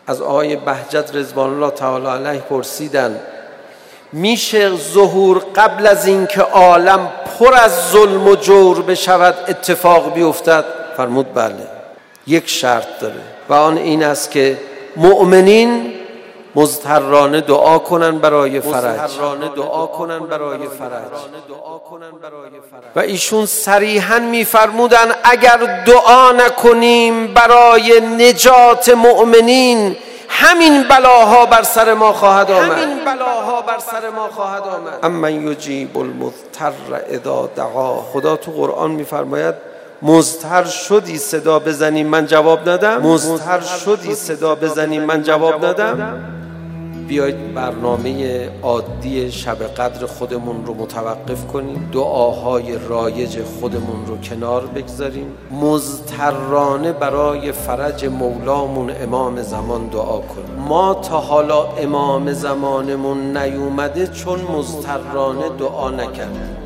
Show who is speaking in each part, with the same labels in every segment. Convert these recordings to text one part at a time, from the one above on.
Speaker 1: از آقای بهجت رضوان الله تعالی علیه پرسیدن میشه ظهور قبل از اینکه عالم پر از ظلم و جور بشود اتفاق بیفتد؟ فرمود بله، یک شرط داره و آن این است که مؤمنین مضطرانه دعا کنن برای فرج. و ایشون صریحاً میفرمودن اگر دعا نکنیم برای نجات مؤمنین همین بلاها بر سر ما خواهد آمد. امن یجیب المضطر اذا دعا. خدا تو قرآن میفرماید مضطر شدی صدا بزنی من جواب ندم. بیایید برنامه عادی شب قدر خودمون رو متوقف کنیم، دعاهای رایج خودمون رو کنار بگذاریم، مضطرانه برای فرج مولامون امام زمان دعا کنیم. ما تا حالا امام زمانمون نیومده چون مضطرانه دعا نکردیم.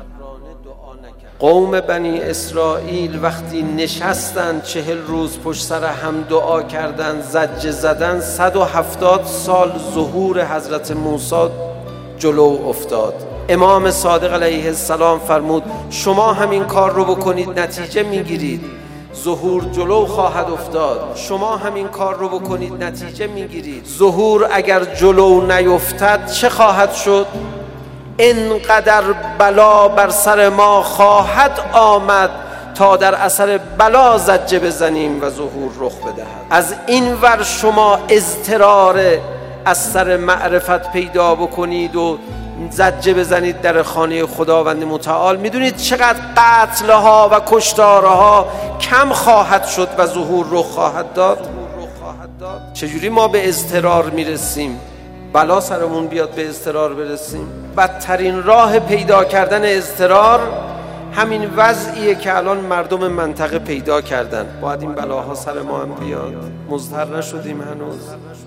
Speaker 1: قوم بنی اسرائیل وقتی نشستن 40 روز پشت سر هم دعا کردن، زجه زدن، 170 سال ظهور حضرت موسی جلو افتاد. امام صادق علیه السلام فرمود شما همین کار رو بکنید نتیجه میگیرید، ظهور جلو خواهد افتاد. شما همین کار رو بکنید نتیجه میگیرید. ظهور اگر جلو نیفتد چه خواهد شد؟ اینقدر بلا بر سر ما خواهد آمد تا در اثر بلا زجه بزنیم و ظهور رخ بدهد. از این ور شما اضطرار از سر معرفت پیدا بکنید و زجه بزنید در خانه خداوند متعال، میدونید چقدر قتلها و کشتارها کم خواهد شد و ظهور رخ خواهد داد. چجوری ما به اضطرار میرسیم؟ بلا سرمون بیاد به اضطرار برسیم. بدترین راه پیدا کردن اضطرار همین وضعیه که الان مردم منطقه پیدا کردن. باید این بلاها سر ما هم بیاد. مضطر نشدیم هنوز.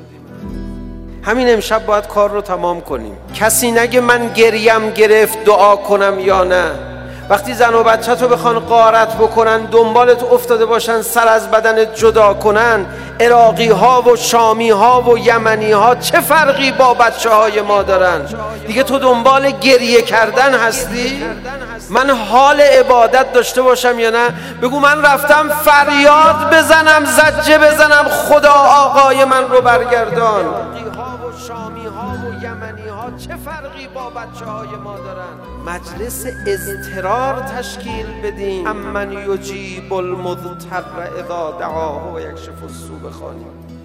Speaker 1: همین امشب باید کار رو تمام کنیم. کسی نگه من گریم گرفت دعا کنم یا نه. وقتی زن و بچه تو بخوان غارت بکنن دنبالت افتاده باشن سر از بدنت جدا کنن، عراقی ها و شامی ها و یمنی ها چه فرقی با بچه های ما دارن؟ دیگه تو دنبال گریه کردن هستی؟ من حال عبادت داشته باشم یا نه؟ بگو من رفتم فریاد بزنم زجه بزنم خدا آقای من رو برگردان. شامی ها و یمنی ها چه فرقی با بچه های ما دارن؟ مجلس اضطرار تشکیل بدیم. امن یجیب المضطر اذا دعاه و یکشف السوء بخوانیم.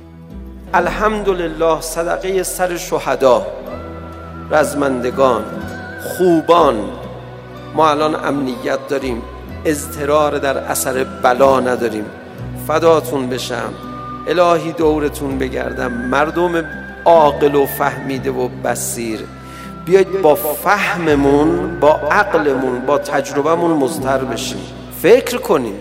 Speaker 1: الحمدلله صدقه سر شهدا، رزمندگان، خوبان. ما الان امنیت داریم، اضطرار در اثر بلا نداریم. فداتون بشم، الهی دورتون بگردم. مردم عاقل و فهمیده و بصیر، بیاید با فهممون، با عقلمون، با تجربهمون مضطر بشیم. فکر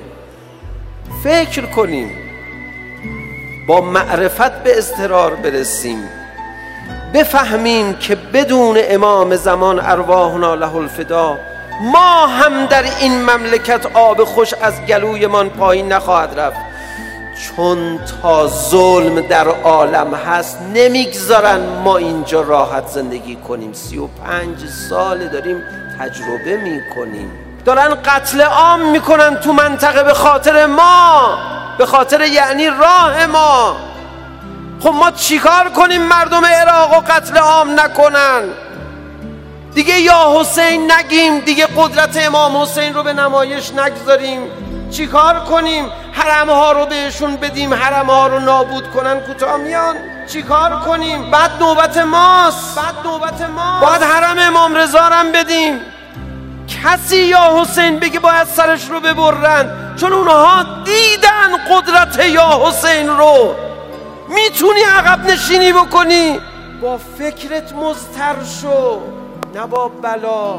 Speaker 1: کنیم، با معرفت به اضطرار برسیم، بفهمیم که بدون امام زمان ارواحنا له الفدا ما هم در این مملکت آب خوش از گلویمان پایین نخواهد رفت. چون تا ظلم در عالم هست نمیگذارن ما اینجا راحت زندگی کنیم. 35 سال داریم تجربه میکنیم. دارن قتل عام میکنن تو منطقه به خاطر ما، به خاطر یعنی راه ما. خب ما چیکار کنیم مردم عراق و قتل عام نکنن؟ دیگه یا حسین نگیم، دیگه قدرت امام حسین رو به نمایش نگذاریم. چیکار کنیم؟ حرمها رو بهشون بدیم، حرمها رو نابود کنن کوتاه میان؟ چیکار کنیم؟ بعد نوبت ماست. باید حرم امام رضا هم بدیم. کسی یا حسین بگه باید سرش رو ببرن، چون اونها دیدن قدرت یا حسین رو. میتونی عقب نشینی بکنی؟ با فکرت مضطر شو، نه با بلا.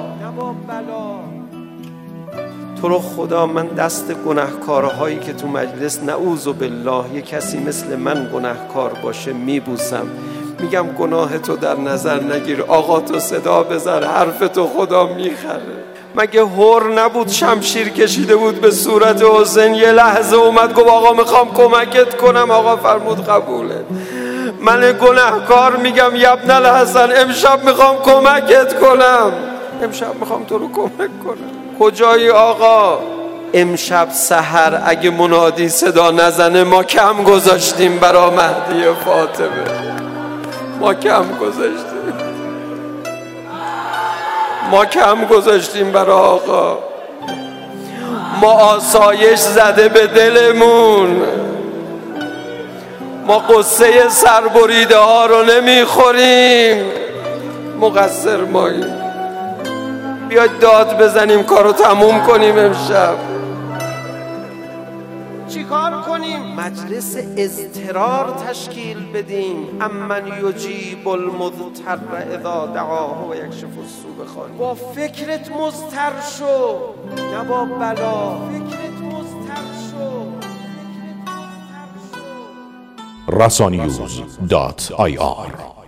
Speaker 1: تو رو خدا من دست گناهکارهایی که تو مجلس نعوذ بالله یه کسی مثل من گناهکار باشه میبوسم، میگم گناه تو در نظر نگیر، آقا تو صدا بزن، حرف تو خدا میخره. مگه هور نبود شمشیر کشیده بود به صورت حسین؟ یه لحظه اومد گفت آقا میخوام کمکت کنم. آقا فرمود قبوله. من گناهکار میگم ابن الحسن امشب میخوام کمکت کنم، امشب میخوام تو رو کمک کنم. کجایی آقا؟ امشب سحر اگه منادی صدا نزنه ما کم گذاشتیم برا مهدی فاطمه، ما کم گذاشتیم، ما کم گذاشتیم برا آقا. ما آسایش زده به دلمون، ما قصه سربریده ها رو نمیخوریم، مقصر ماییم. بیاید داد بزنیم کارو تموم کنیم. امشب چی کار کنیم؟ مجلس اضطرار تشکیل بدیم. امن یجیب المضطر اذا دعاه و یکشف السوء بخوانیم. با فکرت مضطر شو، نه با بلا. فکرت مضطر شو.
Speaker 2: rasaninews.ir